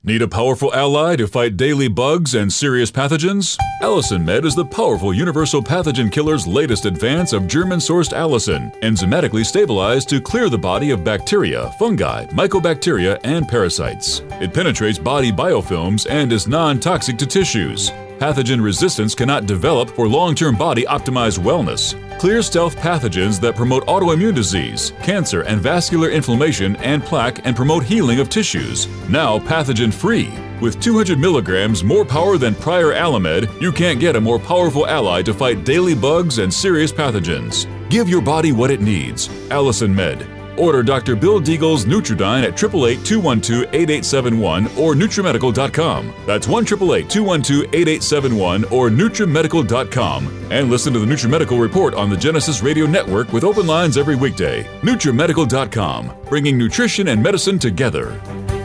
Need a powerful ally to fight daily bugs and serious pathogens? Allicin Med is the powerful universal pathogen killer's latest advance of German-sourced allicin, enzymatically stabilized to clear the body of bacteria, fungi, mycobacteria, and parasites. It penetrates body biofilms and is non-toxic to tissues. Pathogen resistance cannot develop for long-term body-optimized wellness. Clear stealth pathogens that promote autoimmune disease, cancer and vascular inflammation and plaque and promote healing of tissues. Now pathogen-free. With 200 milligrams more power than prior Alamed, you can't get a more powerful ally to fight daily bugs and serious pathogens. Give your body what it needs. Allicin Med. Order Dr. Bill Deagle's Nutridyne at 888-212-8871 or NutriMedical.com. That's 1-888-212-8871 or NutriMedical.com. And listen to the NutriMedical Report on the Genesis Radio Network with open lines every weekday. NutriMedical.com, bringing nutrition and medicine together.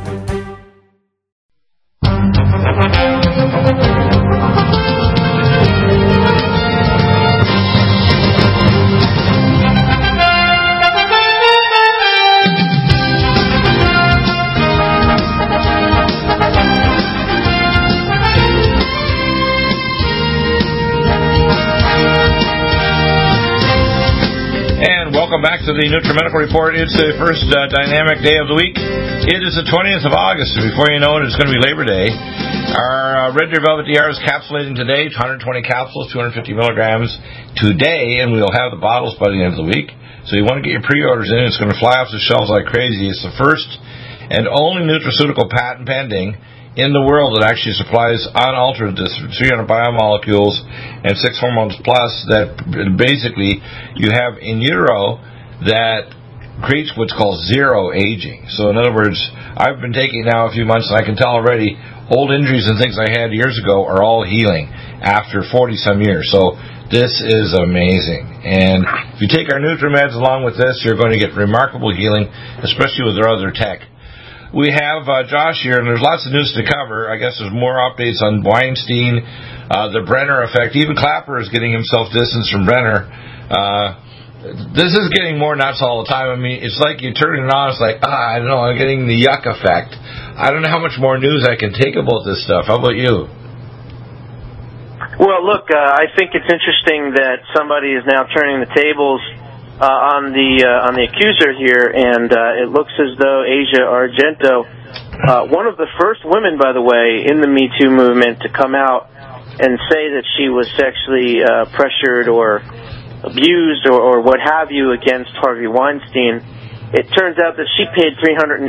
Back to the NutriMedical Report. It's the first dynamic day of the week. It is the 20th of August, and before you know it, it's going to be Labor Day. Our Red Deer Velvet DR is capsulating today, 120 capsules, 250 milligrams today, and we'll have the bottles by the end of the week. So you want to get your pre-orders in. It's going to fly off the shelves like crazy. It's the first and only nutraceutical patent pending in the world that actually supplies unaltered this 300 biomolecules and 6 hormones plus that basically you have in utero that creates what's called zero aging. So in other words, I've been taking it now a few months and I can tell already old injuries and things I had years ago are all healing after 40-some years. So this is amazing. And if you take our NutriMeds along with this, you're going to get remarkable healing, especially with their other tech. We have Josh here, and there's lots of news to cover. I guess there's more updates on Weinstein, the Brenner effect. Even Clapper is getting himself distanced from Brenner. This is getting more nuts all the time. I mean, it's like you turn it on, it's like, I don't know, I'm getting the yuck effect. I don't know how much more news I can take about this stuff. How about you? Well, look, I think it's interesting that somebody is now turning the tables on the accuser here, and it looks as though Asia Argento, one of the first women, by the way, in the Me Too movement to come out and say that she was sexually pressured or abused or what have you against Harvey Weinstein. It turns out that she paid $380,000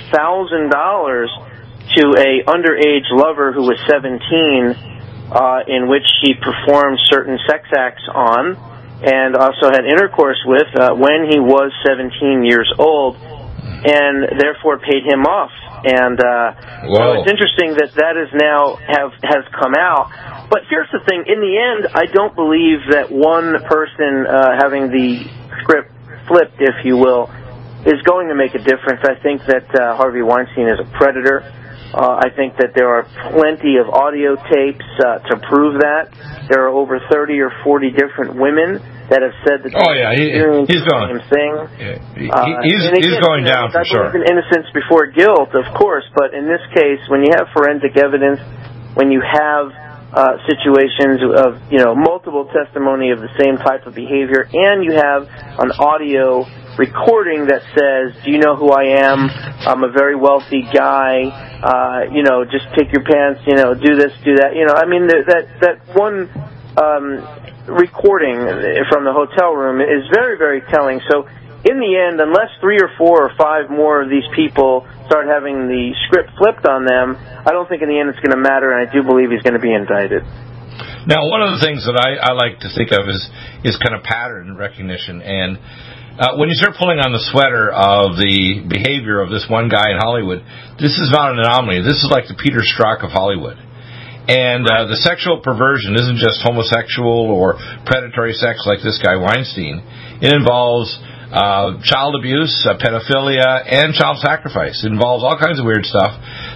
to a underage lover who was 17, in which she performed certain sex acts on, and also had intercourse with when he was 17 years old, and therefore paid him off. And so it's interesting that is now has come out. But here's the thing: in the end, I don't believe that one person having the script flipped, if you will, is going to make a difference. I think that Harvey Weinstein is a predator. I think that there are plenty of audio tapes to prove that. There are over 30 or 40 different women that have said that he's the same thing. Yeah. He's going down for sure. I believe in innocence before guilt, of course, but in this case, when you have forensic evidence, when you have situations of multiple testimony of the same type of behavior, and you have an audio recording that says, "Do you know who I am? I'm a very wealthy guy. Just take your pants. Do this, do that." I mean, that one recording from the hotel room is very, very telling. So, in the end, unless 3 or 4 or 5 more of these people start having the script flipped on them, I don't think in the end it's going to matter, and I do believe he's going to be indicted. Now, one of the things that I like to think of is kind of pattern recognition. And when you start pulling on the sweater of the behavior of this one guy in Hollywood, this is not an anomaly. This is like the Peter Strzok of Hollywood. And the sexual perversion isn't just homosexual or predatory sex like this guy Weinstein. It involves child abuse, pedophilia, and child sacrifice. It involves all kinds of weird stuff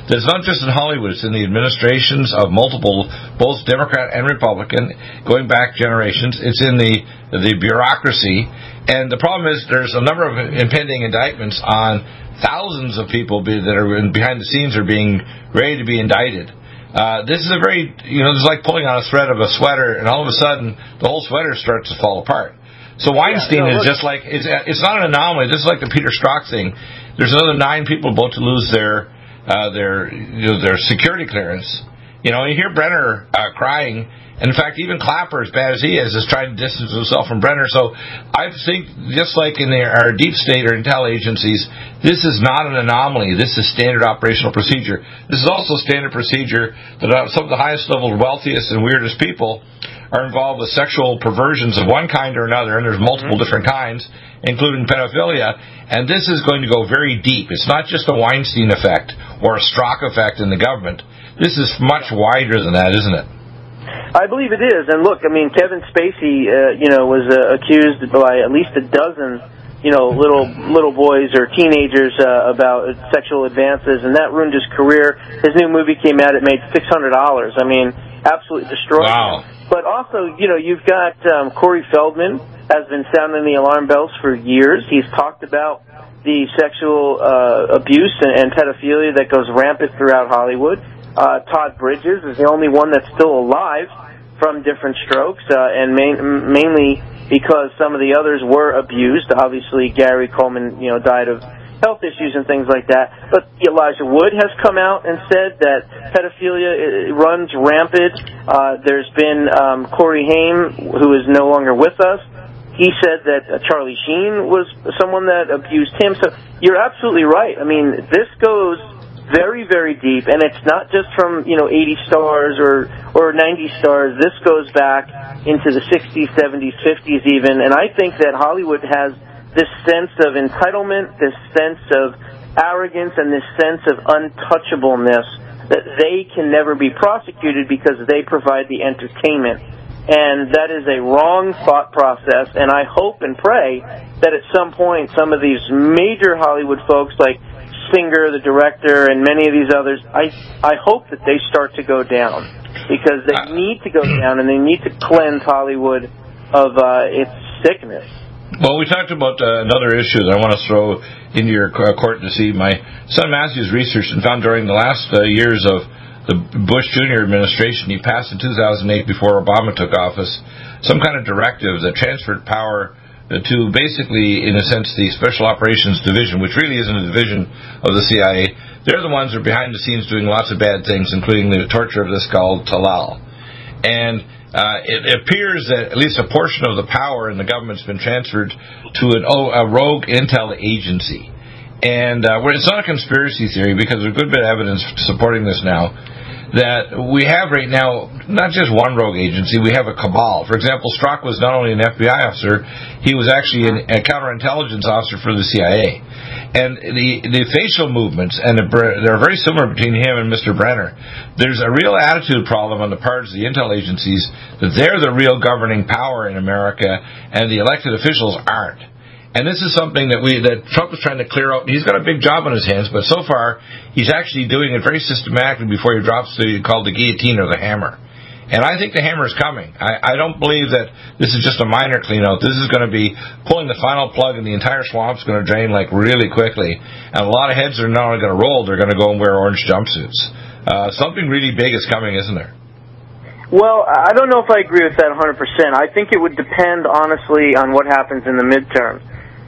that it's not just in Hollywood, it's in the administrations of multiple, both Democrat and Republican, going back generations. It's in the bureaucracy. And the problem is there's a number of impending indictments on thousands of people that are behind the scenes are being ready to be indicted. This is a very, it's like pulling on a thread of a sweater, and all of a sudden the whole sweater starts to fall apart. So Weinstein is just like, it's not an anomaly. This is like the Peter Strzok thing. There's another 9 people about to lose their security clearance. You hear Brenner crying. And in fact, even Clapper, as bad as he is trying to distance himself from Brenner. So I think, just like in our deep state or intel agencies, this is not an anomaly. This is standard operational procedure. This is also standard procedure that some of the highest level, wealthiest, and weirdest people are involved with sexual perversions of one kind or another, and there's multiple different kinds, including pedophilia, and this is going to go very deep. It's not just a Weinstein effect or a Strzok effect in the government. This is much wider than that, isn't it? I believe it is. And look, Kevin Spacey, was accused by at least a dozen, little boys or teenagers about sexual advances, and that ruined his career. His new movie came out; it made $600. I mean, absolutely destroyed him. But also, you've got Corey Feldman has been sounding the alarm bells for years. He's talked about the sexual abuse and pedophilia that goes rampant throughout Hollywood. Todd Bridges is the only one that's still alive from Different Strokes, and mainly because some of the others were abused. Obviously, Gary Coleman, died of health issues and things like that. But Elijah Wood has come out and said that pedophilia runs rampant. There's been Corey Haim, who is no longer with us. He said that Charlie Sheen was someone that abused him. So you're absolutely right. I mean, this goes very, very deep, and it's not just from 80 stars or 90 stars. This goes back into the 60s, 70s, 50s even, and I think that Hollywood has this sense of entitlement, this sense of arrogance, and this sense of untouchableness that they can never be prosecuted because they provide the entertainment. And that is a wrong thought process, and I hope and pray that at some point some of these major Hollywood folks like Singer, the director, and many of these others, I hope that they start to go down, because they need to go down, and they need to cleanse Hollywood of its sickness. Well, we talked about another issue that I want to throw into your court to see. My son Matthew's researched and found during the last years of the Bush Jr. administration, he passed in 2008 before Obama took office, some kind of directive that transferred power to basically, in a sense, the Special Operations Division, which really isn't a division of the CIA. They're the ones that are behind the scenes doing lots of bad things, including the torture of this called Talal. And it appears that at least a portion of the power in the government's been transferred to a rogue intel agency. And it's not a conspiracy theory, because there's a good bit of evidence supporting this now, that we have right now not just one rogue agency, we have a cabal. For example, Strzok was not only an FBI officer, he was actually a counterintelligence officer for the CIA. And the facial movements, and they're very similar between him and Mr. Brenner. There's a real attitude problem on the part of the intel agencies that they're the real governing power in America, and the elected officials aren't. And this is something that Trump is trying to clear out. He's got a big job on his hands, but so far he's actually doing it very systematically before he drops called the guillotine or the hammer. And I think the hammer is coming. I don't believe that this is just a minor clean-out. This is going to be pulling the final plug, and the entire swamp's going to drain really quickly. And a lot of heads are not only going to roll, they're going to go and wear orange jumpsuits. Something really big is coming, isn't there? Well, I don't know if I agree with that 100%. I think it would depend, honestly, on what happens in the midterms.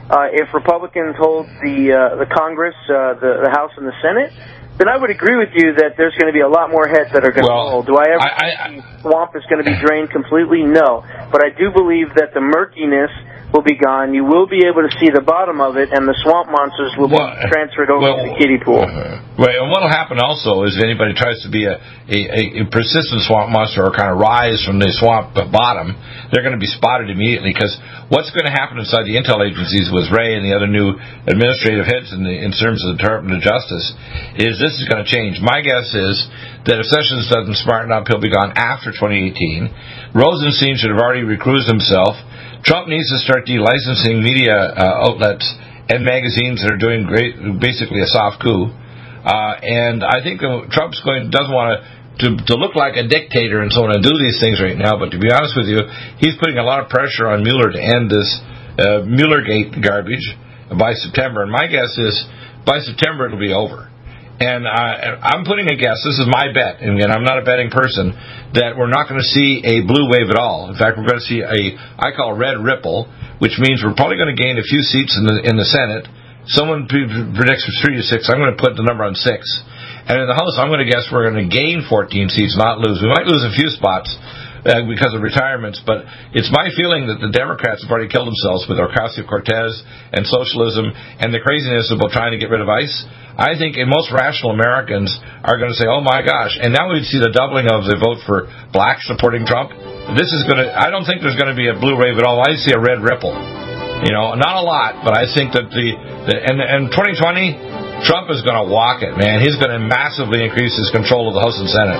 If Republicans hold the Congress, the House, and the Senate, then I would agree with you that there's going to be a lot more heads that are going to roll. Do I ever think the swamp is going to be drained completely? No. But I do believe that the murkiness will be gone. You will be able to see the bottom of it, and the swamp monsters will be transferred over to the kiddie pool. Right, and what will happen also is if anybody tries to be a persistent swamp monster or kind of rise from the swamp bottom, they're going to be spotted immediately, because what's going to happen inside the intel agencies with Wray and the other new administrative heads in terms of the Department of Justice is this is going to change. My guess is that if Sessions doesn't smarten up, he'll be gone after 2018. Rosenstein should have already recused himself. Trump needs to start delicensing media outlets and magazines that are doing great, basically a soft coup. And I think Trump's doesn't want to look like a dictator and so on and do these things right now. But to be honest with you, he's putting a lot of pressure on Mueller to end this Muellergate garbage by September. And my guess is by September it'll be over. And I'm putting a guess, this is my bet, and again, I'm not a betting person, that we're not going to see a blue wave at all. In fact, we're going to see I call a red ripple, which means we're probably going to gain a few seats in the Senate. Someone predicts 3 to 6. I'm going to put the number on 6. And in the House, I'm going to guess we're going to gain 14 seats, not lose. We might lose a few spots because of retirements, but it's my feeling that the Democrats have already killed themselves with Ocasio-Cortez and socialism and the craziness about trying to get rid of ICE. I think most rational Americans are going to say, oh my gosh, and now we'd see the doubling of the vote for blacks supporting Trump. I don't think there's going to be a blue wave at all. I see a red ripple. Not a lot, but I think that and 2020, Trump is going to walk it, man. He's going to massively increase his control of the House and Senate.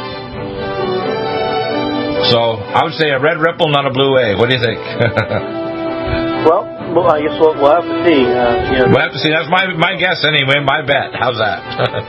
So I would say a red ripple, not a blue wave. What do you think? Well, I guess we'll have to see. We'll have to see. That's my guess anyway, my bet. How's that?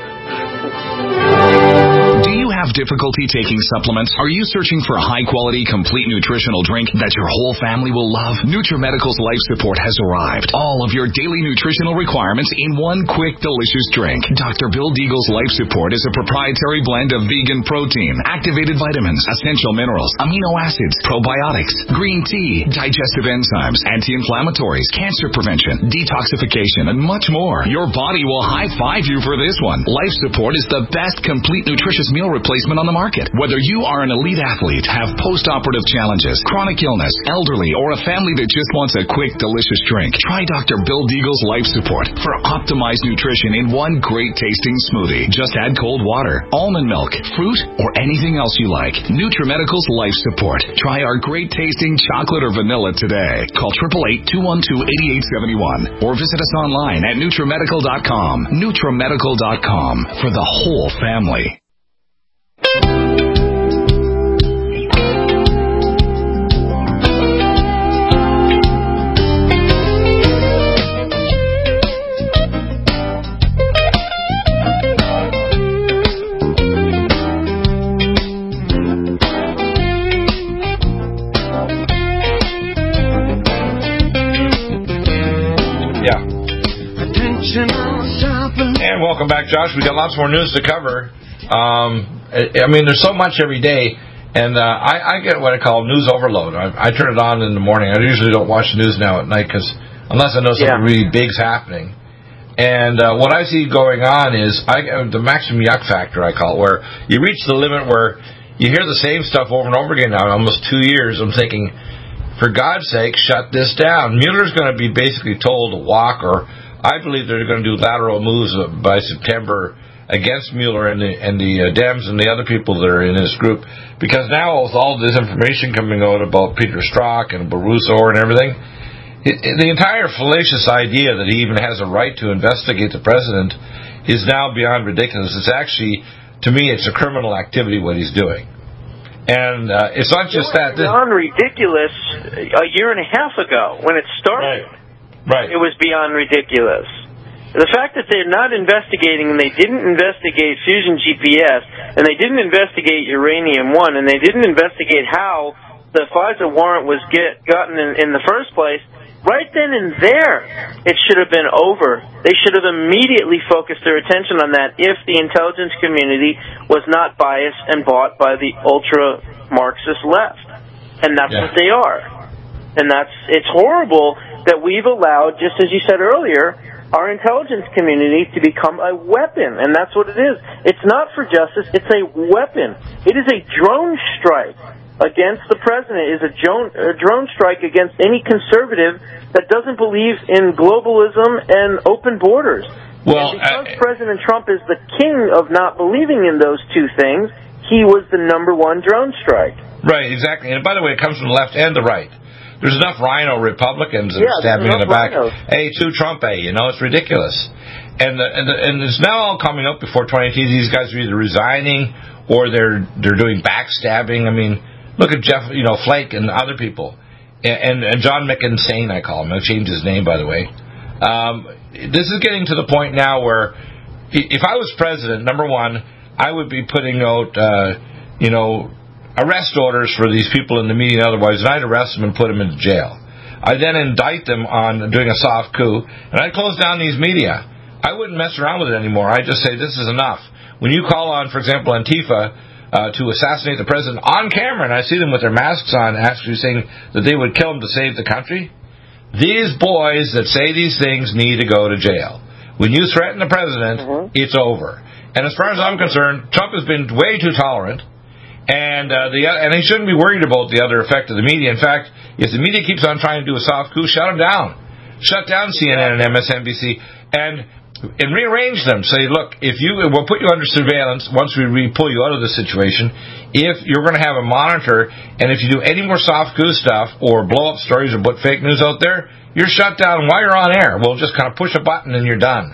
Do you have difficulty taking supplements? Are you searching for a high-quality, complete nutritional drink that your whole family will love? NutriMedical's Life Support has arrived. All of your daily nutritional requirements in one quick, delicious drink. Dr. Bill Deagle's Life Support is a proprietary blend of vegan protein, activated vitamins, essential minerals, amino acids, probiotics, green tea, digestive enzymes, anti-inflammatories, cancer prevention, detoxification, and much more. Your body will high-five you for this one. Life Support is the best complete nutritious meal replacement on the market. Whether you are an elite athlete, have post-operative challenges, chronic illness, elderly, or a family that just wants a quick, delicious drink, try Dr. Bill Deagle's Life Support for optimized nutrition in one great-tasting smoothie. Just add cold water, almond milk, fruit, or anything else you like. NutriMedical's Life Support. Try our great-tasting chocolate or vanilla today. Call 888-212-8871 or visit us online at NutriMedical.com. NutriMedical.com for the whole family. And welcome back, Josh. We got lots more news to cover. There's so much every day, and I get what I call news overload. I turn it on in the morning. I usually don't watch the news now at night unless I know something really big's happening. And what I see going on is the maximum yuck factor, I call it, where you reach the limit where you hear the same stuff over and over again now, almost 2 years. I'm thinking, for God's sake, shut this down. Mueller's going to be basically told to walk, or I believe they're going to do lateral moves by September against Mueller and the Dems and the other people that are in his group, because now with all this information coming out about Peter Strzok and Barroso and everything, the entire fallacious idea that he even has a right to investigate the president is now beyond ridiculous. It's actually, to me, it's a criminal activity what he's doing. And it's not just that. Beyond ridiculous a year and a half ago when it started. Right. It was beyond ridiculous. The fact that they're not investigating, and they didn't investigate Fusion GPS, and they didn't investigate Uranium One, and they didn't investigate how the FISA warrant was gotten in the first place, right then and there, it should have been over. They should have immediately focused their attention on that if the intelligence community was not biased and bought by the ultra-Marxist left. And that's what they are. And it's horrible that we've allowed, just as you said earlier, our intelligence community to become a weapon, and that's what it is. It's not for justice, it's a weapon. It is a drone strike against the president, is a drone strike against any conservative that doesn't believe in globalism and open borders. Well, and because President Trump is the king of not believing in those two things, he was the number one drone strike. Right, exactly. And by the way, it comes from the left and the right. There's enough rhino Republicans stabbing in the back. Hey, to Trump, it's ridiculous. And it's now all coming up before 2018. These guys are either resigning or they're doing backstabbing. I mean, look at Jeff, Flake and other people. And John McInsane, I call him. I changed his name, by the way. This is getting to the point now where if I was president, number one, I would be putting out, arrest orders for these people in the media and otherwise, and I'd arrest them and put them into jail. I'd then indict them on doing a soft coup, and I'd close down these media. I wouldn't mess around with it anymore. I'd just say, this is enough. When you call on, for example, Antifa to assassinate the president on camera, and I see them with their masks on actually saying that they would kill him to save the country, these boys that say these things need to go to jail. When you threaten the president, it's over. And as far as I'm concerned, Trump has been way too tolerant, and he shouldn't be worried about the other effect of the media. In fact, if the media keeps on trying to do a soft coup, shut them down. Shut down CNN and MSNBC, and rearrange them. Say, look, we'll put you under surveillance once we pull you out of the situation. If you're going to have a monitor, and if you do any more soft coup stuff or blow up stories or put fake news out there, you're shut down while you're on air. We'll just kind of push a button and you're done.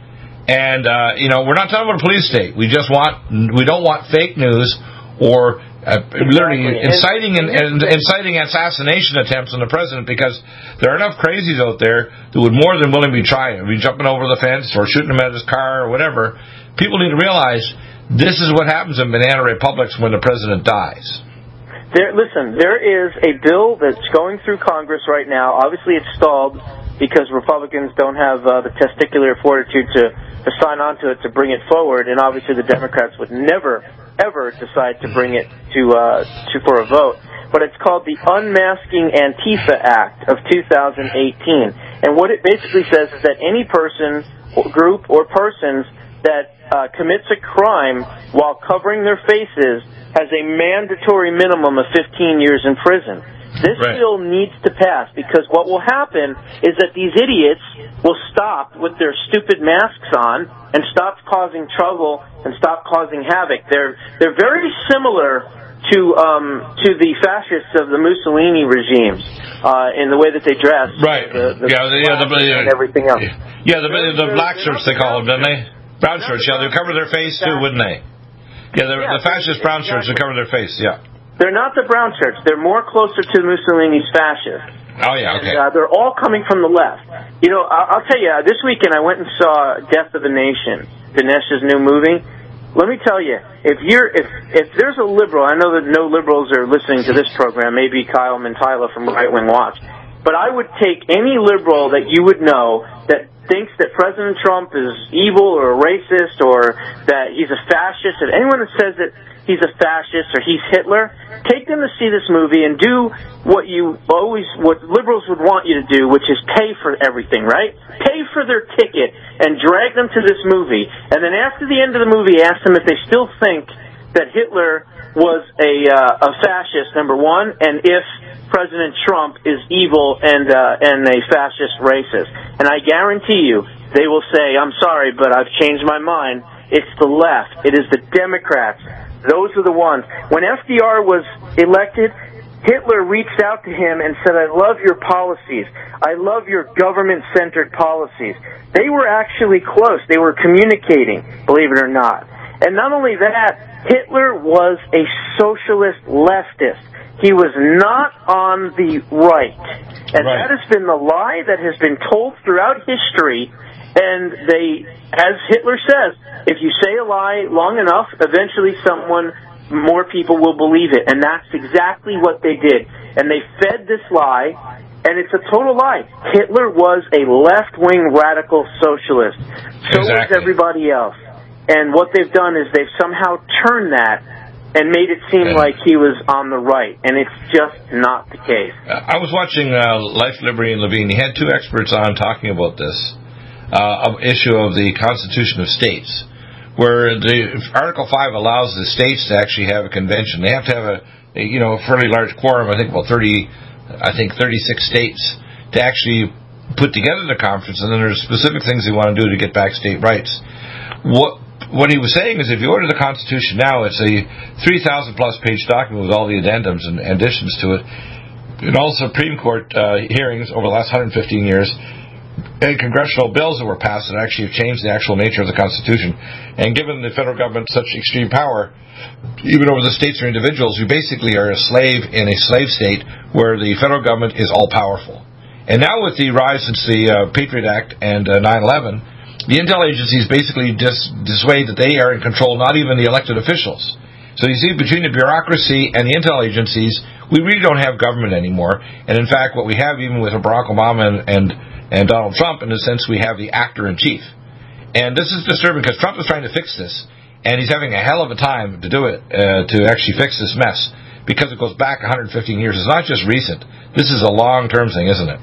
And we're not talking about a police state. We don't want fake news or literally inciting assassination attempts on the president, because there are enough crazies out there that would more than willingly try it. Be jumping over the fence or shooting him at his car or whatever. People need to realize this is what happens in banana republics when the president dies. There is a bill that's going through Congress right now. Obviously, it's stalled because Republicans don't have the testicular fortitude to sign on to it, to bring it forward, and obviously the Democrats would never, ever decide to bring it for a vote. But it's called the Unmasking Antifa Act of 2018. And what it basically says is that any person, group, or persons that commits a crime while covering their faces has a mandatory minimum of 15 years in prison. This bill needs to pass, because what will happen is that these idiots will stop with their stupid masks on and stop causing trouble and stop causing havoc. They're very similar to the fascists of the Mussolini regimes in the way that they dress, and everything else. The black shirts they call them, don't they? Brown shirts, they cover their face too, wouldn't they? The fascist brown shirts that cover their face, They're not the brown shirts. They're more closer to Mussolini's fascists. Oh, yeah, okay. And, they're all coming from the left. I'll tell you, this weekend I went and saw Death of a Nation, Dinesh's new movie. Let me tell you, if there's a liberal, I know that no liberals are listening to this program, maybe Kyle Mantila from Right Wing Watch, but I would take any liberal that you would know that thinks that President Trump is evil or a racist or that he's a fascist, and anyone that says that he's a fascist or he's Hitler, take them to see this movie and do what liberals would want you to do, which is pay for everything, right? Pay for their ticket and drag them to this movie. And then after the end of the movie, ask them if they still think that Hitler was a fascist, number one, and if President Trump is evil and a fascist racist. And I guarantee you, they will say, I'm sorry, but I've changed my mind. It's the left. It is the Democrats. Those are the ones. When FDR was elected, Hitler reached out to him and said, I love your policies. I love your government-centered policies. They were actually close. They were communicating, believe it or not. And not only that, Hitler was a socialist leftist. He was not on the right. And that has been the lie that has been told throughout history. And as Hitler says, if you say a lie long enough, eventually more people will believe it. And that's exactly what they did. And they fed this lie, and it's a total lie. Hitler was a left-wing radical socialist. So was everybody else. And what they've done is they've somehow turned that and made it seem like he was on the right, and it's just not the case. I was watching Life, Liberty, and Levine. He had two experts on talking about this issue of the Constitution of States, where the Article 5 allows the states to actually have a convention. They have to have a fairly large quorum, I think 36 states, to actually put together the conference, and then there's specific things they want to do to get back state rights. What he was saying is, if you order the Constitution now, it's a 3,000-plus page document with all the addendums and additions to it, and all Supreme Court hearings over the last 115 years, and congressional bills that were passed that actually have changed the actual nature of the Constitution. And given the federal government such extreme power, even over the states or individuals, you basically are a slave in a slave state where the federal government is all-powerful. And now with the rise since the Patriot Act and 9/11, the intel agencies basically dissuade that they are in control, not even the elected officials. So you see, between the bureaucracy and the intel agencies, we really don't have government anymore. And in fact, what we have, even with Barack Obama and Donald Trump, in a sense, we have the actor-in-chief. And this is disturbing because Trump is trying to fix this, and he's having a hell of a time to do it, to actually fix this mess, because it goes back 115 years. It's not just recent. This is a long-term thing, isn't it?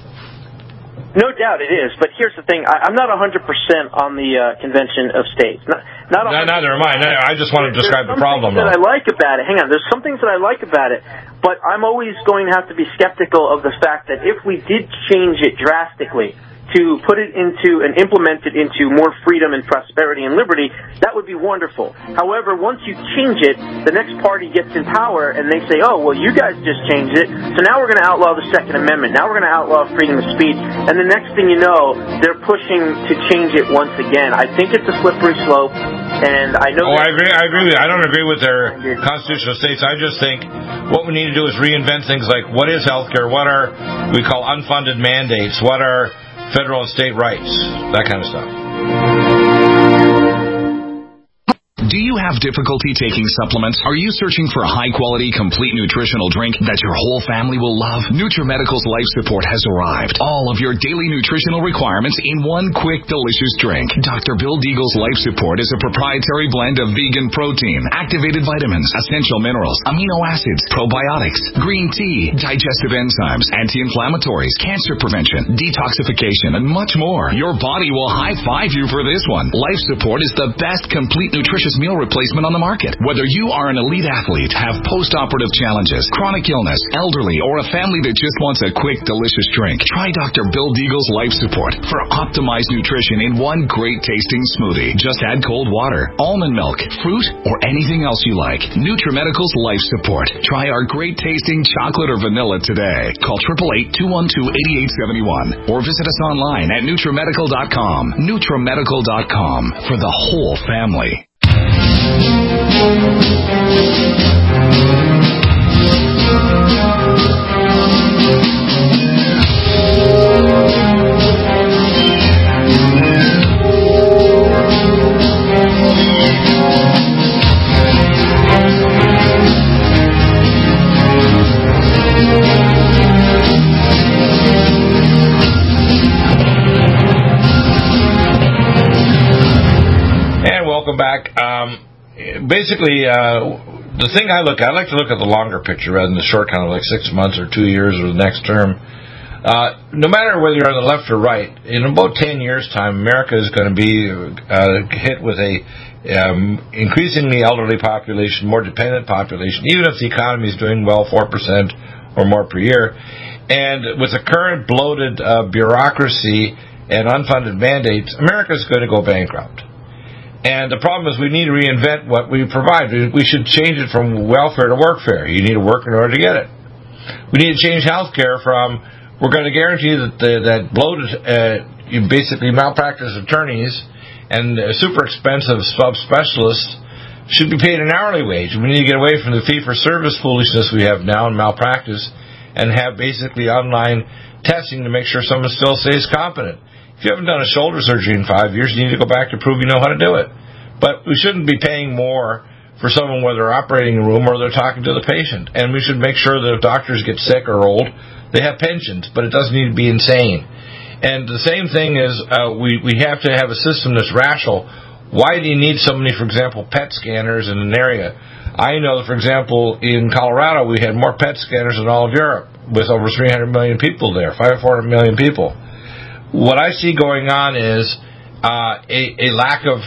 No doubt it is, but here's the thing. I'm not 100% on the Convention of States. Neither am I. I just want to describe the problem. There's some things that I like about it. Hang on. There's some things that I like about it, but I'm always going to have to be skeptical of the fact that if we did change it drastically to put it into and implement it into more freedom and prosperity and liberty, that would be wonderful. However, once you change it, the next party gets in power and they say, oh, well, you guys just changed it, so now we're going to outlaw the Second Amendment. Now we're going to outlaw freedom of speech. And the next thing you know, they're pushing to change it once again. I think it's a slippery slope, and I know... I agree with you. I don't agree with their constitutional states. I just think what we need to do is reinvent things like what is healthcare, what are we call unfunded mandates, what are federal and state rights, that kind of stuff. Do you have difficulty taking supplements? Are you searching for a high-quality, complete nutritional drink that your whole family will love? NutriMedical's Life Support has arrived. All of your daily nutritional requirements in one quick, delicious drink. Dr. Bill Deagle's Life Support is a proprietary blend of vegan protein, activated vitamins, essential minerals, amino acids, probiotics, green tea, digestive enzymes, anti-inflammatories, cancer prevention, detoxification, and much more. Your body will high-five you for this one. Life Support is the best complete nutritious meal replacement on the market. Whether you are an elite athlete, have post-operative challenges, chronic illness, elderly, or a family that just wants a quick, delicious drink, try Dr. Bill Deagle's Life Support for optimized nutrition in one great-tasting smoothie. Just add cold water, almond milk, fruit, or anything else you like. NutriMedical's Life Support. Try our great-tasting chocolate or vanilla today. Call 888-212-8871 or visit us online at NutriMedical.com. NutriMedical.com for the whole family. And welcome back. Basically, the thing I like to look at the longer picture rather than the short, kind of like 6 months or 2 years or the next term. No matter whether you're on the left or right, in about 10 years' time, America is going to be hit with a increasingly elderly population, more dependent population, even if the economy is doing well, 4% or more per year. And with the current bloated bureaucracy and unfunded mandates, America is going to go bankrupt. And the problem is we need to reinvent what we provide. We should change it from welfare to workfare. You need to work in order to get it. We need to change healthcare from, we're going to guarantee that bloated, basically malpractice attorneys and super expensive subspecialists should be paid an hourly wage. We need to get away from the fee-for-service foolishness we have now in malpractice and have basically online testing to make sure someone still stays competent. If you haven't done a shoulder surgery in 5 years, you need to go back to prove you know how to do it. But we shouldn't be paying more for someone whether they're operating a room or they're talking to the patient. And we should make sure that if doctors get sick or old, they have pensions, but it doesn't need to be insane. And the same thing is we have to have a system that's rational. Why do you need so many, for example, PET scanners in an area? I know that, for example, in Colorado, we had more PET scanners than all of Europe, with over 300 million people there, 400 million people. What I see going on is a lack of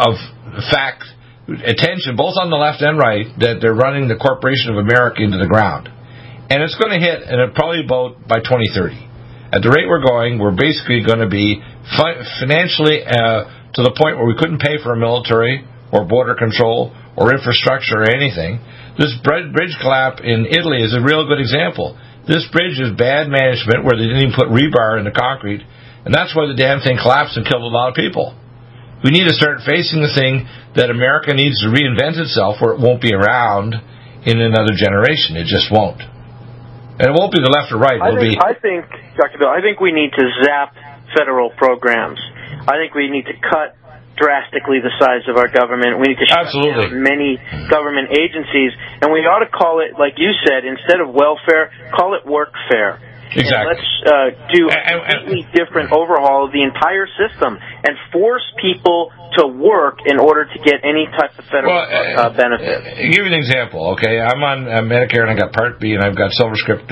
attention, both on the left and right, that they're running the corporation of America into the ground. And it's going to hit, and it probably about by 2030. At the rate we're going, we're basically going to be financially to the point where we couldn't pay for a military or border control or infrastructure or anything. This bridge collapse in Italy is a real good example. This bridge is bad management where they didn't even put rebar in the concrete. And that's why the damn thing collapsed and killed a lot of people. We need to start facing the thing that America needs to reinvent itself, or it won't be around in another generation. It just won't. And it won't be the left or right. I think, Dr. Bill, I think we need to zap federal programs. I think we need to cut drastically the size of our government. We need to shut down many government agencies, and we ought to call it, like you said, instead of welfare, call it workfare. Exactly. And let's do a completely different overhaul of the entire system and force people to work in order to get any type of federal benefit. Give you an example, okay? I'm on Medicare and I got Part B and I've got SilverScript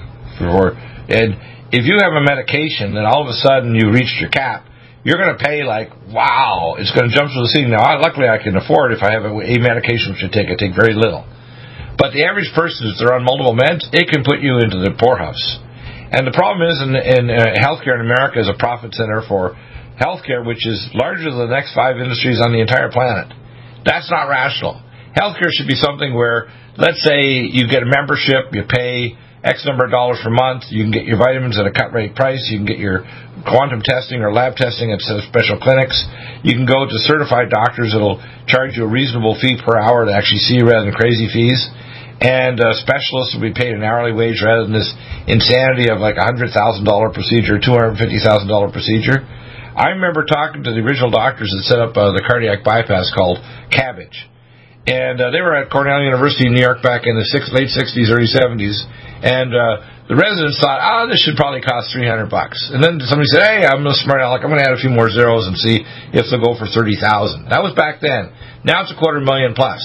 and if you have a medication and all of a sudden you reached your cap, you're going to pay like, wow, it's going to jump to the ceiling. Now, luckily I can afford if I have a medication which I take very little. But the average person, if they're on multiple meds, it can put you into the poorhouse. And the problem is in healthcare in America is a profit center for healthcare, which is larger than the next 5 industries on the entire planet. That's not rational. Healthcare should be something where, let's say you get a membership, you pay X number of dollars per month, you can get your vitamins at a cut rate price, you can get your quantum testing or lab testing at special clinics, you can go to certified doctors that will charge you a reasonable fee per hour to actually see you rather than crazy fees. And specialists will be paid an hourly wage rather than this insanity of like a $100,000 procedure, $250,000 procedure. I remember talking to the original doctors that set up the cardiac bypass called Cabbage. And they were at Cornell University in New York back in the late 60s, early 70s. And the residents thought, this should probably cost $300. And then somebody said, hey, I'm a smart aleck, I'm going to add a few more zeros and see if they'll go for $30,000. That was back then. Now it's $250,000 plus.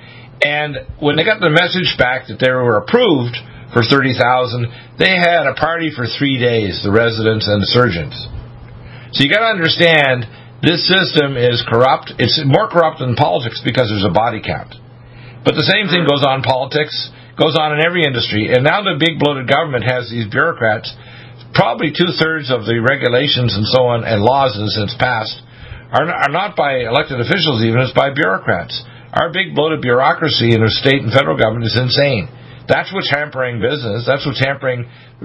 And when they got the message back that they were approved for $30,000, they had a party for 3 days, the residents and the surgeons. So you got to understand, this system is corrupt. It's more corrupt than politics because there's a body count. But the same thing goes on in politics, goes on in every industry. And now the big bloated government has these bureaucrats. Probably 2/3 of the regulations and so on and laws since passed are not by elected officials even, it's by bureaucrats. Our big bloated bureaucracy in the state and federal government is insane. That's what's hampering business. That's what's hampering,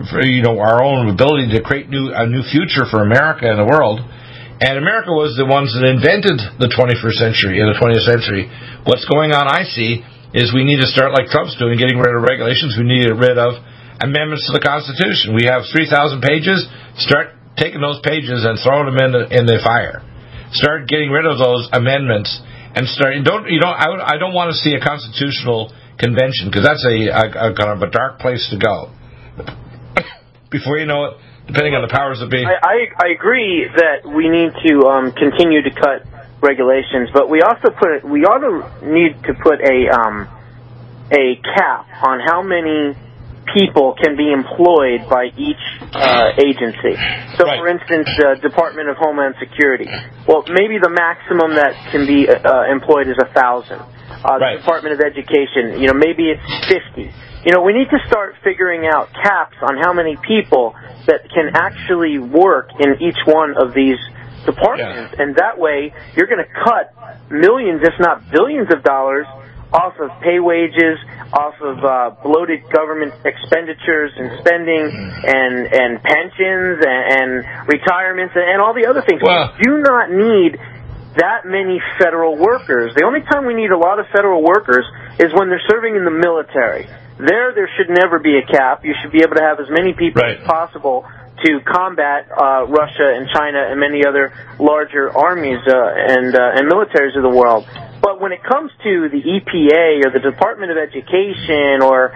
our own ability to create a new future for America and the world. And America was the ones that invented the 21st century and the 20th century. What's going on, I see, is we need to start like Trump's doing, getting rid of regulations. We need to get rid of amendments to the Constitution. We have 3,000 pages. Start taking those pages and throwing them in the fire. Start getting rid of those amendments. And I don't want to see a constitutional convention because that's a kind of a dark place to go. Before you know it, depending on the powers that be. I agree that we need to continue to cut regulations, but we also need to put a cap on how many people can be employed by each agency. So, for instance, Department of Homeland Security. Well, maybe the maximum that can be employed is 1,000. The Department of Education, maybe it's 50. We need to start figuring out caps on how many people that can actually work in each one of these departments. Yeah. And that way, you're going to cut millions, if not billions of dollars off of pay wages, off of bloated government expenditures and spending and pensions and retirements and all the other things. Well, we do not need that many federal workers. The only time we need a lot of federal workers is when they're serving in the military. There should never be a cap. You should be able to have as many people as possible to combat Russia and China and many other larger armies and militaries of the world. But when it comes to the EPA or the Department of Education or,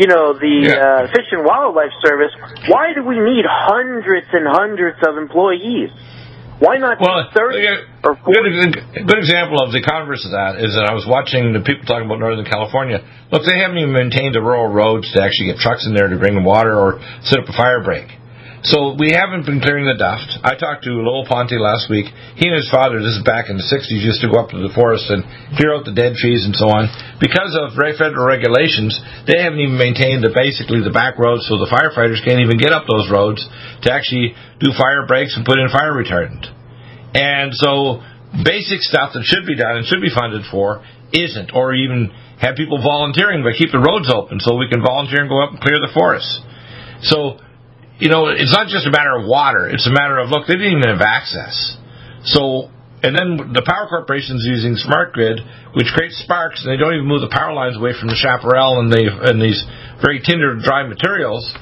the Fish and Wildlife Service, why do we need hundreds and hundreds of employees? Why not 30 or 40? Good example of the converse of that is that I was watching the people talking about Northern California. Look, they haven't even maintained the rural roads to actually get trucks in there to bring them water or set up a fire break. So we haven't been clearing the dust. I talked to Lowell Ponte last week. He and his father, this is back in the 60s, used to go up to the forest and clear out the dead trees and so on. Because of federal regulations, they haven't even maintained basically the back roads, so the firefighters can't even get up those roads to actually do fire breaks and put in fire retardant. And so basic stuff that should be done and should be funded for isn't, or even have people volunteering, but keep the roads open so we can volunteer and go up and clear the forests. So, it's not just a matter of water. It's a matter of, look, they didn't even have access. So, and then the power corporation's using smart grid, which creates sparks, and they don't even move the power lines away from the chaparral and these very tinder dry materials.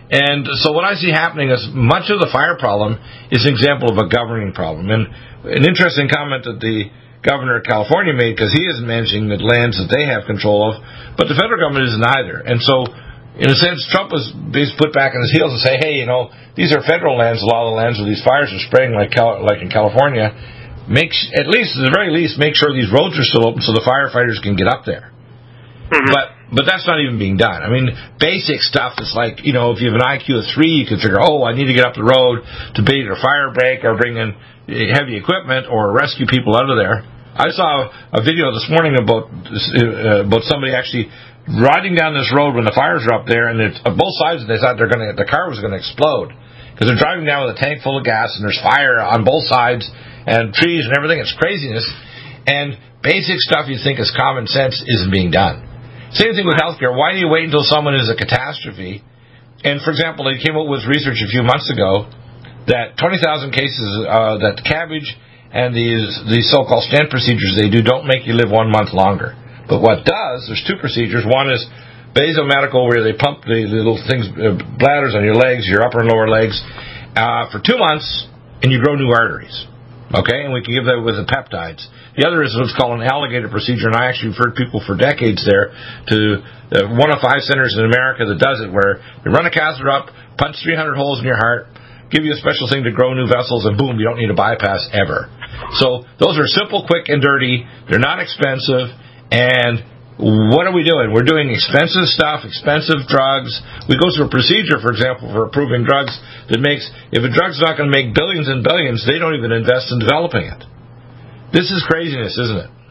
And so what I see happening is much of the fire problem is an example of a governing problem. And an interesting comment that the governor of California made, because he isn't managing the lands that they have control of, but the federal government isn't either. And so, in a sense, Trump was basically put back on his heels and say, hey, these are federal lands, a lot of the lands where these fires are spreading like in California. At the very least, make sure these roads are still open so the firefighters can get up there. Mm-hmm. But that's not even being done. I mean, basic stuff is like, if you have an IQ of 3, you can figure, I need to get up the road to bait or fire break or bring in heavy equipment or rescue people out of there. I saw a video this morning about somebody actually riding down this road when the fires are up there, and both sides they thought the car was going to explode because they're driving down with a tank full of gas and there's fire on both sides and trees and everything. It's craziness. And basic stuff you think is common sense isn't being done. Same thing with healthcare. Why do you wait until someone is a catastrophe? And, for example, they came up with research a few months ago that 20,000 cases that cabbage and these so-called stent procedures they do don't make you live 1 month longer. But what does, there's 2 procedures. One is basomedical, where they pump the little things, bladders on your legs, your upper and lower legs, for 2 months, and you grow new arteries. Okay, and we can give that with the peptides. The other is what's called an alligator procedure, and I actually referred people for decades there to one of 5 centers in America that does it, where they run a catheter up, punch 300 holes in your heart, give you a special thing to grow new vessels, and boom, you don't need a bypass ever. So those are simple, quick, and dirty. They're not expensive, and what are we doing? We're doing expensive stuff, expensive drugs. We go through a procedure, for example, for approving drugs that makes, if a drug's not going to make billions and billions, they don't even invest in developing it. This is craziness, isn't it?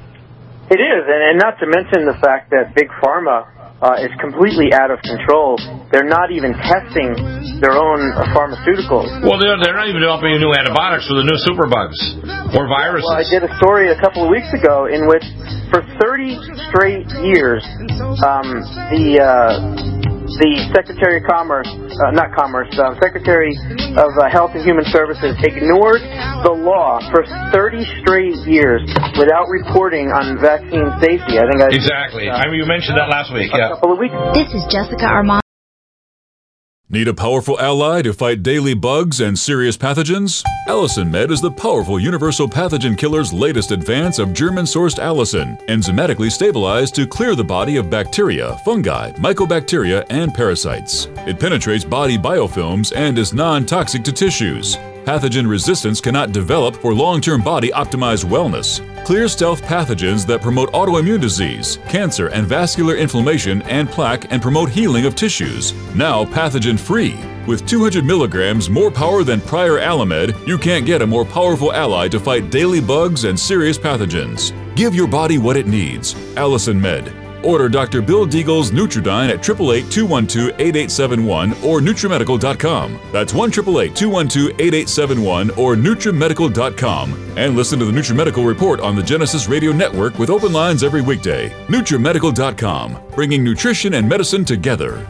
It is, and not to mention the fact that Big Pharma is completely out of control. They're not even testing their own pharmaceuticals. Well, they're not even developing new antibiotics for the new superbugs or viruses. Well, I did a story a couple of weeks ago in which, for 30 straight years, the Secretary of Commerce, Secretary of Health and Human Services ignored the law for 30 straight years without reporting on vaccine safety. Exactly. You mentioned that last week. A couple of weeks. This is Jessica Armand. Need a powerful ally to fight daily bugs and serious pathogens? Allicin Med is the powerful universal pathogen killer's latest advance of German-sourced allicin, enzymatically stabilized to clear the body of bacteria, fungi, mycobacteria, and parasites. It penetrates body biofilms and is non-toxic to tissues. Pathogen resistance cannot develop for long-term body-optimized wellness. Clear stealth pathogens that promote autoimmune disease, cancer and vascular inflammation and plaque and promote healing of tissues. Now pathogen-free. With 200 milligrams more power than prior Alamed, you can't get a more powerful ally to fight daily bugs and serious pathogens. Give your body what it needs. Allicin Med. Order Dr. Bill Deagle's Nutridyne at 888-212-8871 or NutriMedical.com. That's 1-888-212-8871 or NutriMedical.com. And listen to the NutriMedical Report on the Genesis Radio Network with open lines every weekday. NutriMedical.com, bringing nutrition and medicine together.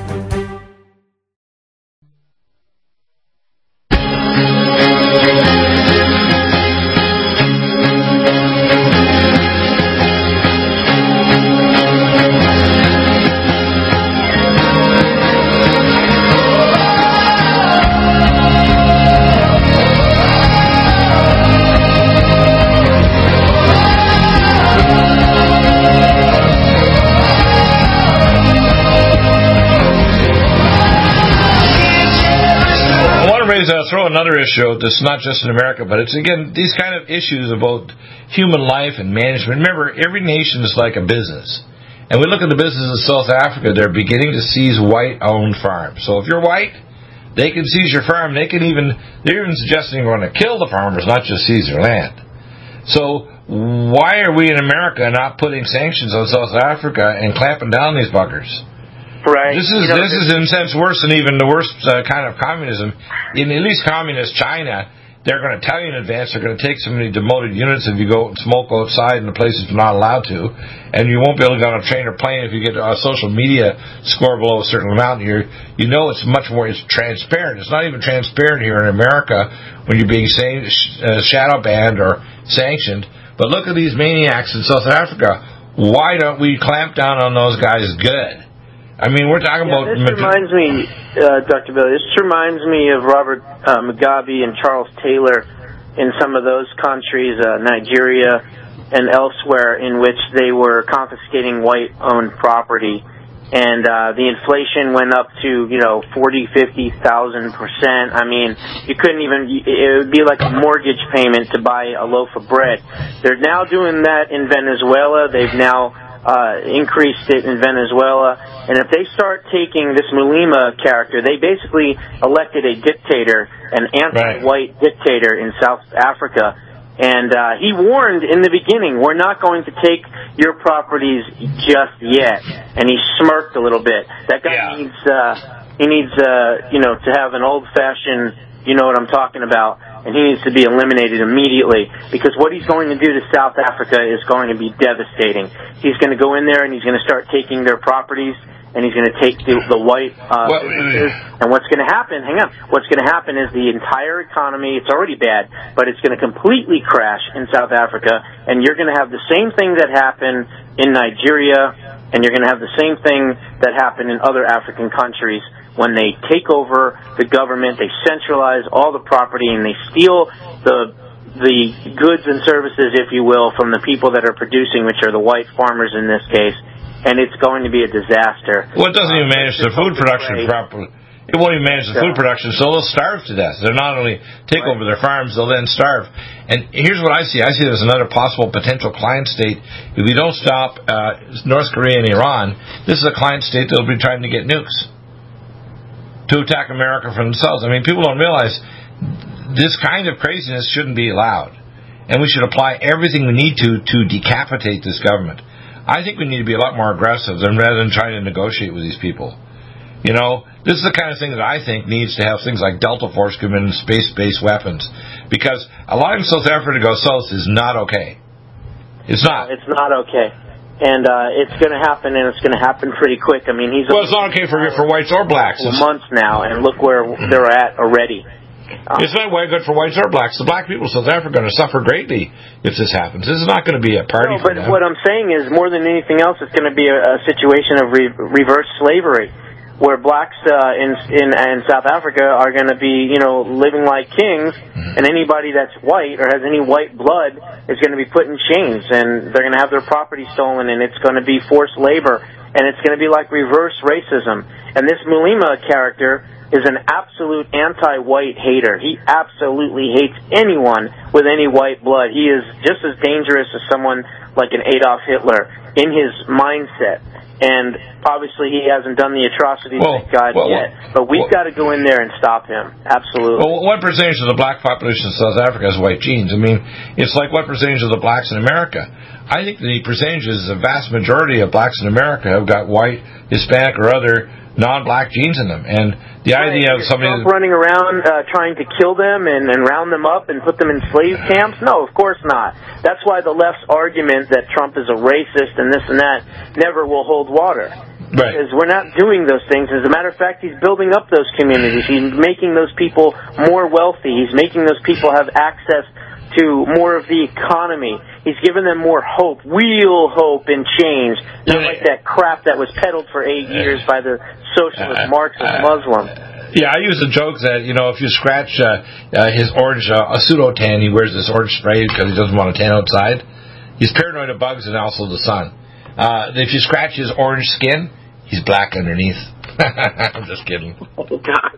Throw another issue that's not just in America, but it's, again, these kind of issues about human life and management. Remember, every nation is like a business. And we look at the business of South Africa, they're beginning to seize white-owned farms. So if you're white, they can seize your farm. They're even suggesting they're going to kill the farmers, not just seize their land. So why are we in America not putting sanctions on South Africa and clamping down these buggers? Right. This is in a sense worse than even the worst kind of communism. In at least communist China, they're going to tell you in advance they're going to take so many demoted units if you go and smoke outside in the places you're not allowed to, and you won't be able to go on a train or plane if you get a social media score below a certain amount here. You know it's much more, it's transparent. It's not even transparent here in America when you're being shadow banned or sanctioned. But look at these maniacs in South Africa. Why don't we clamp down on those guys good? I mean, we're talking about... This reminds me, Dr. Billy, this reminds me of Robert Mugabe and Charles Taylor in some of those countries, Nigeria and elsewhere, in which they were confiscating white-owned property. And the inflation went up to, 40,000-50,000%. I mean, you couldn't even, it would be like a mortgage payment to buy a loaf of bread. They're now doing that in Venezuela. They've now increased it in Venezuela. And if they start taking this Mulima character, they basically elected a dictator, an anti-white dictator in South Africa. And he warned in the beginning, we're not going to take your properties just yet. And he smirked a little bit. That guy needs to have an old-fashioned, you know what I'm talking about, and he needs to be eliminated immediately, because what he's going to do to South Africa is going to be devastating. He's going to go in there and he's going to start taking their properties, and he's going to take the white businesses. And what's going to happen, what's going to happen is the entire economy, it's already bad, but it's going to completely crash in South Africa, and you're going to have the same thing that happened in Nigeria, and you're going to have the same thing that happened in other African countries when they take over the government, they centralize all the property, and they steal the goods and services, if you will, from the people that are producing, which are the white farmers in this case. And it's going to be a disaster. Well, it doesn't even manage the food production properly. It won't even manage the food production, so they'll starve to death. They'll not only take over their farms, they'll then starve. And here's what I see. I see there's another possible potential client state. If we don't stop North Korea and Iran, this is a client state that will be trying to get nukes to attack America for themselves. I mean, people don't realize this kind of craziness shouldn't be allowed. And we should apply everything we need to decapitate this government. I think we need to be a lot more aggressive rather than trying to negotiate with these people. This is the kind of thing that I think needs to have things like Delta Force come in and space-based weapons. Because allowing South Africa to go south is not okay. It's not. It's not okay. And it's going to happen, and it's going to happen pretty quick. I mean, it's not okay for whites or blacks. Months now, and look where they're at already. It's not good for whites or blacks. The black people of South Africa are going to suffer greatly if this happens. This is not going to be a party for them. But what I'm saying is, more than anything else, it's going to be a situation of reverse slavery, where blacks in South Africa are going to be, living like kings, and anybody that's white or has any white blood is going to be put in chains, and they're going to have their property stolen, and it's going to be forced labor, and it's going to be like reverse racism. And this Mulima character is an absolute anti-white hater. He absolutely hates anyone with any white blood. He is just as dangerous as someone like an Adolf Hitler in his mindset. And obviously he hasn't done the atrocities thank God yet. But we've got to go in there and stop him. Absolutely. Well, what percentage of the black population of South Africa has white genes? I mean, it's like what percentage of the blacks in America? I think the percentage is the vast majority of blacks in America have got white, Hispanic, or other non-black genes in them. And the idea of somebody running around trying to kill them and round them up and put them in slave camps? No, of course not. That's why the left's argument that Trump is a racist and this and that never will hold water. Right. Because we're not doing those things. As a matter of fact, he's building up those communities. He's making those people more wealthy. He's making those people have access to more of the economy. He's given them more hope, real hope and change, not like that crap that was peddled for 8 years by the socialist Marxist Muslim. Yeah, I use a joke that, if you scratch his orange pseudo-tan, he wears this orange spray because he doesn't want to tan outside. He's paranoid of bugs and also the sun. If you scratch his orange skin, he's black underneath. I'm just kidding. Oh, God.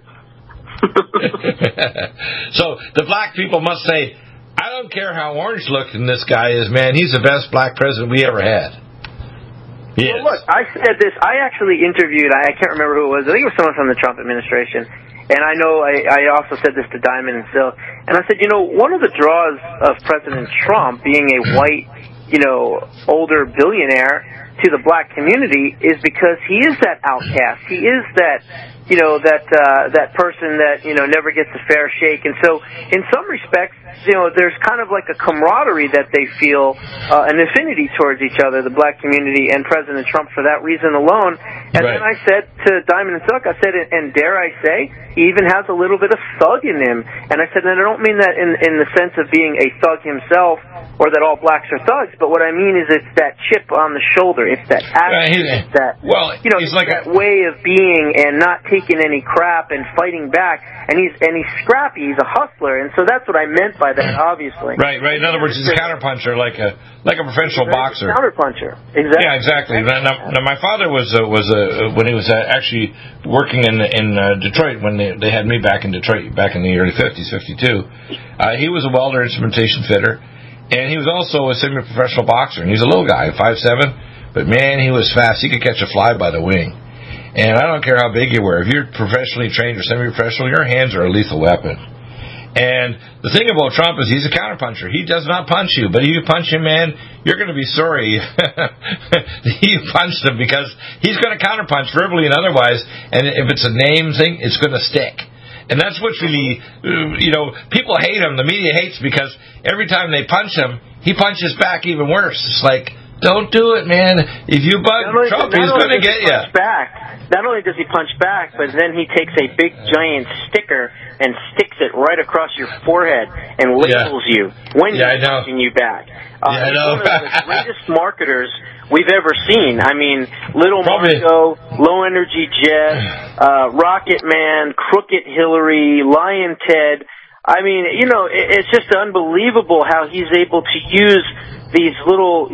So the black people must say, I don't care how orange-looking this guy is, man. He's the best black president we ever had. Yes. Well, look, I said this. I actually interviewed, I can't remember who it was. I think it was someone from the Trump administration. And I know I also said this to Diamond and Silk. And I said, one of the draws of President Trump being a white, older billionaire to the black community is because he is that outcast. He is that, that person that, never gets a fair shake. And so in some respects, there's kind of like a camaraderie that they feel, an affinity towards each other, the black community and President Trump for that reason alone. And then I said to Diamond and Silk, I said, and dare I say, he even has a little bit of thug in him. And I said, and I don't mean that in the sense of being a thug himself or that all blacks are thugs, but what I mean is it's that chip on the shoulder. hustler. It's that attitude. It's that, he's like that way of being and not taking any crap and fighting back. And he's scrappy. He's a hustler, and so that's what I meant by that. Obviously, right. In other words, he's a counterpuncher, like a professional boxer. Counterpuncher, exactly. Yeah, exactly. Now my father was when he was actually working in Detroit when they had me back in Detroit back in the early 50s, 52. He was a welder, instrumentation fitter, and he was also a semi-professional boxer. And he's a little guy, 5'7", but man, he was fast. He could catch a fly by the wing. And I don't care how big you were. If you're professionally trained or semi-professional, your hands are a lethal weapon. And the thing about Trump is he's a counterpuncher. He does not punch you. But if you punch him, man, you're going to be sorry you punched him, because he's going to counterpunch verbally and otherwise. And if it's a name thing, it's going to stick. And that's what's really, people hate him. The media hates because every time they punch him, he punches back even worse. It's like, don't do it, man. If you bug Trump, he's going to get you. Not only does he punch back, but then he takes a big giant sticker and sticks it right across your forehead and labels you when he's punching you back. I know. One of the greatest marketers we've ever seen. I mean, Little Marco, Low Energy Jet, Rocket Man, Crooked Hillary, Lion Ted. I mean, it's just unbelievable how he's able to use these little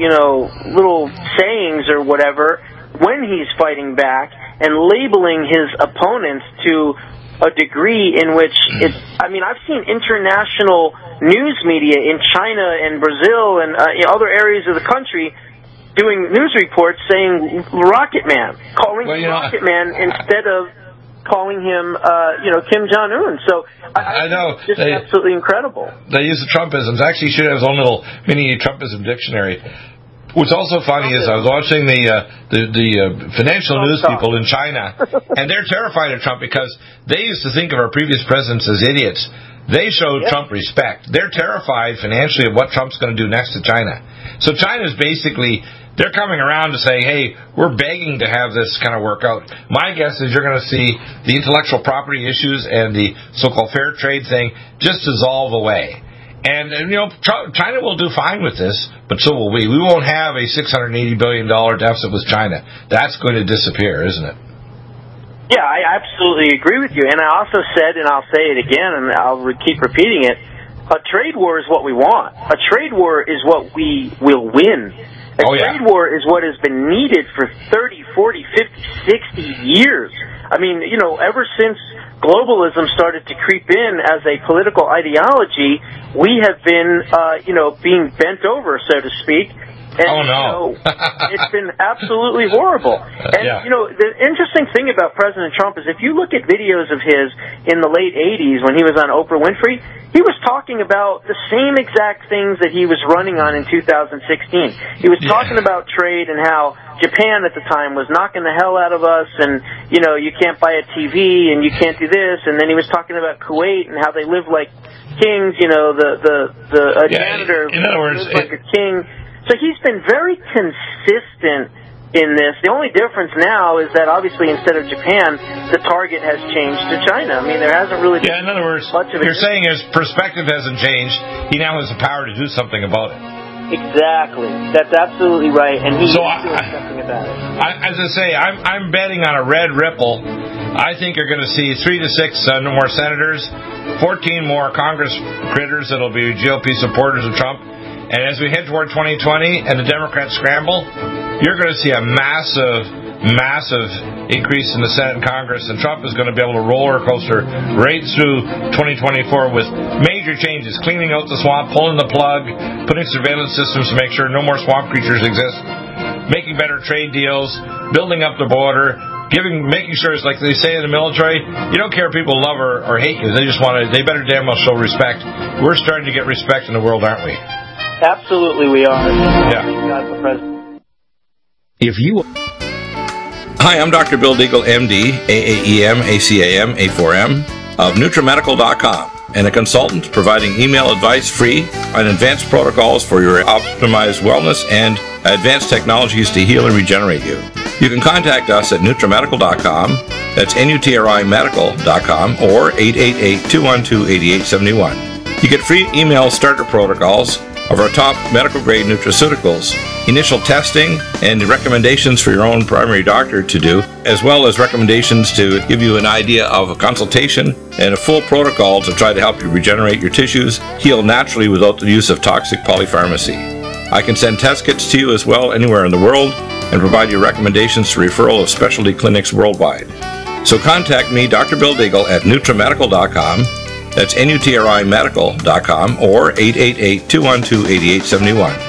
sayings or whatever when he's fighting back and labeling his opponents to a degree in which I've seen international news media in China and Brazil and other areas of the country doing news reports saying Rocket Man, calling him Rocket Man instead of calling him, Kim Jong-un. So I know. It's just absolutely incredible. They use the Trumpisms. Actually, he should have his own little mini Trumpism dictionary. What's also funny is I was watching the financial news people in China, and they're terrified of Trump because they used to think of our previous presidents as idiots. They showed Trump respect. They're terrified financially of what Trump's going to do next to China. So China's basically, they're coming around to say, hey, we're begging to have this kind of work out. My guess is you're going to see the intellectual property issues and the so-called fair trade thing just dissolve away. And China will do fine with this, but so will we. We won't have a $680 billion deficit with China. That's going to disappear, isn't it? Yeah, I absolutely agree with you. And I also said, and I'll say it again, and I'll keep repeating it, a trade war is what we want. A trade war is what we will win. A trade war is what has been needed for 30, 40, 50, 60 years. I mean, ever since globalism started to creep in as a political ideology, we have been, being bent over, so to speak. And, it's been absolutely horrible. And, the interesting thing about President Trump is if you look at videos of his in the late 80s when he was on Oprah Winfrey, he was talking about the same exact things that he was running on in 2016. He was talking about trade and how Japan at the time was knocking the hell out of us, and, you can't buy a TV and you can't do this. And then he was talking about Kuwait and how they live like kings, the janitor in other words, lives like a king. So he's been very consistent in this. The only difference now is that obviously instead of Japan, the target has changed to China. I mean, there hasn't really been in other words, much of it. You're saying his perspective hasn't changed. He now has the power to do something about it. Exactly. That's absolutely right. And he's doing something about it. As I say, I'm betting on a red ripple. I think you're going to see 3 to 6 more senators, 14 more Congress critters that'll be GOP supporters of Trump. And as we head toward 2020 and the Democrats scramble, you're going to see a massive increase in the Senate and Congress, and Trump is going to be able to roller coaster right through 2024 with major changes, cleaning out the swamp, pulling the plug, putting surveillance systems to make sure no more swamp creatures exist, making better trade deals, building up the border, making sure it's like they say in the military, you don't care if people love or hate you, they better damn well show respect. We're starting to get respect in the world, aren't we? Absolutely, we are. Yeah. God for president. Hi, I'm Dr. Bill Deagle, MD, AAEM, ACAM, A4M, of NutriMedical.com, and a consultant providing email advice free on advanced protocols for your optimized wellness and advanced technologies to heal and regenerate you. You can contact us at NutriMedical.com, that's NutriMedical.com, or 888-212-8871. You get free email starter protocols of our top medical-grade nutraceuticals initial testing and recommendations for your own primary doctor to do, as well as recommendations to give you an idea of a consultation and a full protocol to try to help you regenerate your tissues, heal naturally without the use of toxic polypharmacy. I can send test kits to you as well anywhere in the world and provide you recommendations to referral of specialty clinics worldwide. So contact me, Dr. Bill Deagle, at NutriMedical.com. That's NutriMedical.com or 888-212-8871.